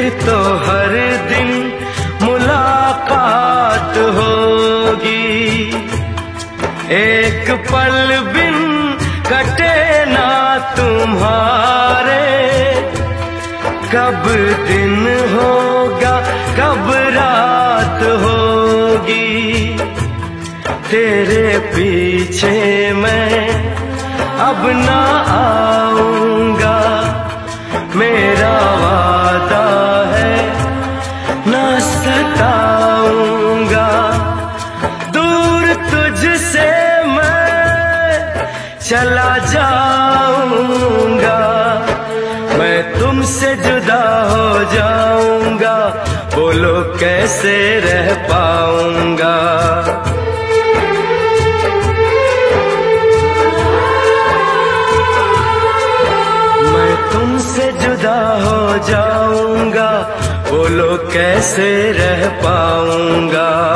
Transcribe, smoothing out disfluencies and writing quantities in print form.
फिर तो हर दिन मुलाकात होगी, एक पल बिन कटे ना तुम्हारे। कब दिन होगा कब रात होगी, तेरे पीछे मैं अब ना आऊंगा। मेरा वादा है ना सताऊंगा, दूर तुझसे मैं चला जाऊंगा। मैं तुमसे जुदा हो जाऊंगा, बोलो कैसे रह पाऊंगा। मैं तुमसे जुदा हो जाऊंगा, बोलो कैसे रह पाऊंगा।